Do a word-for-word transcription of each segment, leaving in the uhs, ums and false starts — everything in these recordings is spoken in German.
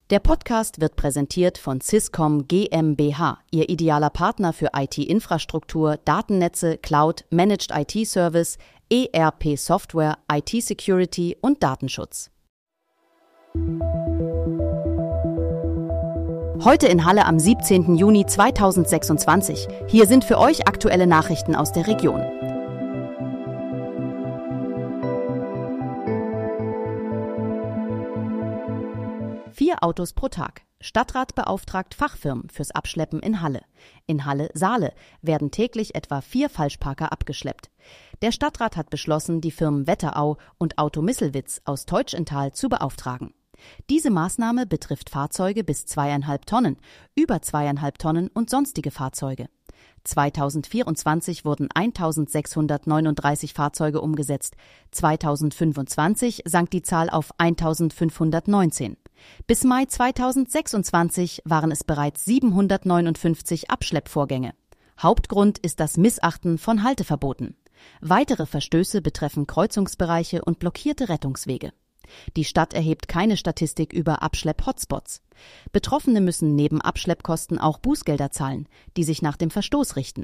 Der Podcast wird präsentiert von Swisscom GmbH, Ihr idealer Partner für I T-Infrastruktur, Datennetze, Cloud, Managed I T-Service, E R P-Software, I T-Security und Datenschutz. Heute in Halle am siebzehnten Juni zweitausendsechsundzwanzig. Hier sind für euch aktuelle Nachrichten aus der Region. Vier Autos pro Tag. Stadtrat beauftragt Fachfirmen fürs Abschleppen in Halle. In Halle-Saale werden täglich etwa vier Falschparker abgeschleppt. Der Stadtrat hat beschlossen, die Firmen Wetterau und Auto Misselwitz aus Teutschenthal zu beauftragen. Diese Maßnahme betrifft Fahrzeuge bis zweieinhalb Tonnen, über zweieinhalb Tonnen und sonstige Fahrzeuge. zweitausendvierundzwanzig wurden eintausendsechshundertneununddreißig Fahrzeuge umgesetzt. zweitausendfünfundzwanzig sank die Zahl auf eintausendfünfhundertneunzehn. Bis Mai zweitausendsechsundzwanzig waren es bereits siebenhundertneunundfünfzig Abschleppvorgänge. Hauptgrund ist das Missachten von Halteverboten. Weitere Verstöße betreffen Kreuzungsbereiche und blockierte Rettungswege. Die Stadt erhebt keine Statistik über Abschlepp-Hotspots. Betroffene müssen neben Abschleppkosten auch Bußgelder zahlen, die sich nach dem Verstoß richten.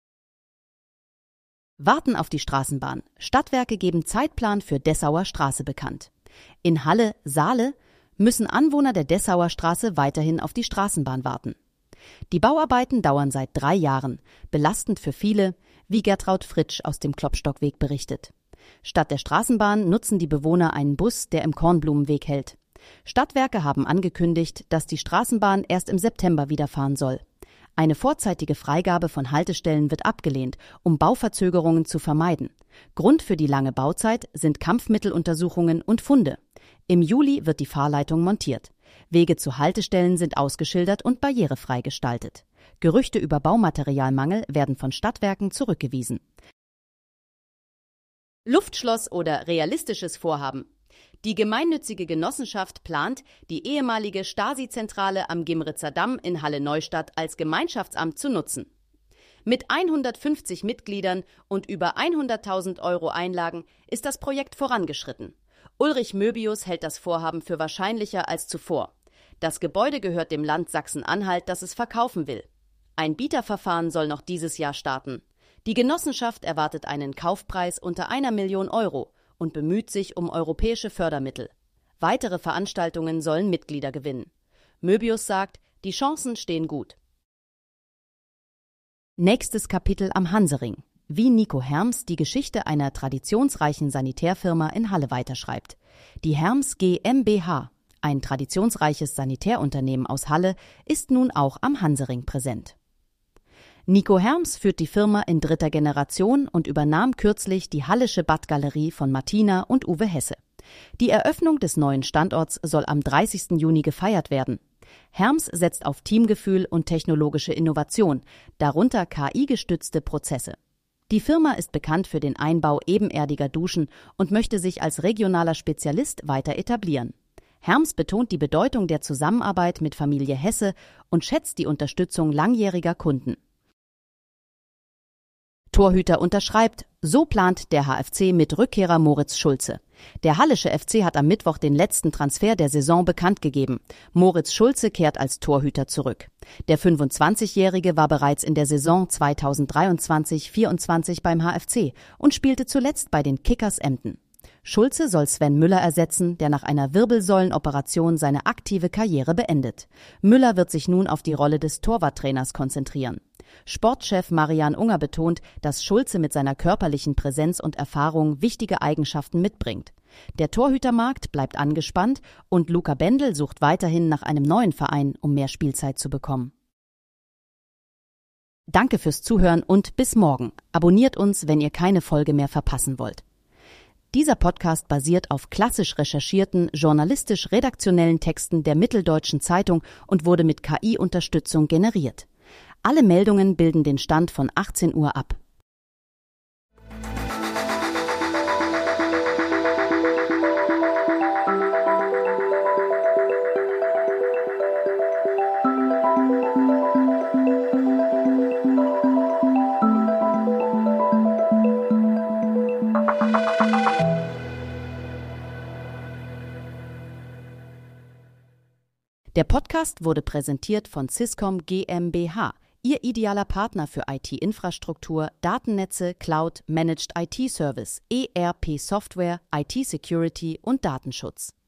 Warten auf die Straßenbahn. Stadtwerke geben Zeitplan für Dessauer Straße bekannt. In Halle-Saale müssen Anwohner der Dessauer Straße weiterhin auf die Straßenbahn warten. Die Bauarbeiten dauern seit drei Jahren, belastend für viele, wie Gertraud Fritsch aus dem Klopstockweg berichtet. Statt der Straßenbahn nutzen die Bewohner einen Bus, der im Kornblumenweg hält. Stadtwerke haben angekündigt, dass die Straßenbahn erst im September wieder fahren soll. Eine vorzeitige Freigabe von Haltestellen wird abgelehnt, um Bauverzögerungen zu vermeiden. Grund für die lange Bauzeit sind Kampfmitteluntersuchungen und Funde. Im Juli wird die Fahrleitung montiert. Wege zu Haltestellen sind ausgeschildert und barrierefrei gestaltet. Gerüchte über Baumaterialmangel werden von Stadtwerken zurückgewiesen. Luftschloss oder realistisches Vorhaben. Die gemeinnützige Genossenschaft plant, die ehemalige Stasi-Zentrale am Gimritzer Damm in Halle-Neustadt als Gemeinschaftsamt zu nutzen. Mit hundertfünfzig Mitgliedern und über hunderttausend Euro Einlagen ist das Projekt vorangeschritten. Ulrich Möbius hält das Vorhaben für wahrscheinlicher als zuvor. Das Gebäude gehört dem Land Sachsen-Anhalt, das es verkaufen will. Ein Bieterverfahren soll noch dieses Jahr starten. Die Genossenschaft erwartet einen Kaufpreis unter einer Million Euro und bemüht sich um europäische Fördermittel. Weitere Veranstaltungen sollen Mitglieder gewinnen. Möbius sagt, die Chancen stehen gut. Nächstes Kapitel am Hansering. Wie Nico Herms die Geschichte einer traditionsreichen Sanitärfirma in Halle weiterschreibt. Die Herms GmbH, ein traditionsreiches Sanitärunternehmen aus Halle, ist nun auch am Hansering präsent. Nico Herms führt die Firma in dritter Generation und übernahm kürzlich die Hallische Badgalerie von Martina und Uwe Hesse. Die Eröffnung des neuen Standorts soll am dreißigsten Juni gefeiert werden. Herms setzt auf Teamgefühl und technologische Innovation, darunter K I-gestützte Prozesse. Die Firma ist bekannt für den Einbau ebenerdiger Duschen und möchte sich als regionaler Spezialist weiter etablieren. Herms betont die Bedeutung der Zusammenarbeit mit Familie Hesse und schätzt die Unterstützung langjähriger Kunden. Torhüter unterschreibt, so plant der H F C mit Rückkehrer Moritz Schulze. Der Hallische F C hat am Mittwoch den letzten Transfer der Saison bekannt gegeben. Moritz Schulze kehrt als Torhüter zurück. Der fünfundzwanzigjährige war bereits in der Saison zweitausenddreiundzwanzig vierundzwanzig beim H F C und spielte zuletzt bei den Kickers Emden. Schulze soll Sven Müller ersetzen, der nach einer Wirbelsäulenoperation seine aktive Karriere beendet. Müller wird sich nun auf die Rolle des Torwarttrainers konzentrieren. Sportchef Marian Unger betont, dass Schulze mit seiner körperlichen Präsenz und Erfahrung wichtige Eigenschaften mitbringt. Der Torhütermarkt bleibt angespannt und Luca Bendel sucht weiterhin nach einem neuen Verein, um mehr Spielzeit zu bekommen. Danke fürs Zuhören und bis morgen. Abonniert uns, wenn ihr keine Folge mehr verpassen wollt. Dieser Podcast basiert auf klassisch recherchierten, journalistisch-redaktionellen Texten der Mitteldeutschen Zeitung und wurde mit K I-Unterstützung generiert. Alle Meldungen bilden den Stand von achtzehn Uhr ab. Der Podcast wurde präsentiert von Swisscom GmbH, Ihr idealer Partner für I T-Infrastruktur, Datennetze, Cloud, Managed I T-Service, E R P-Software, I T-Security und Datenschutz.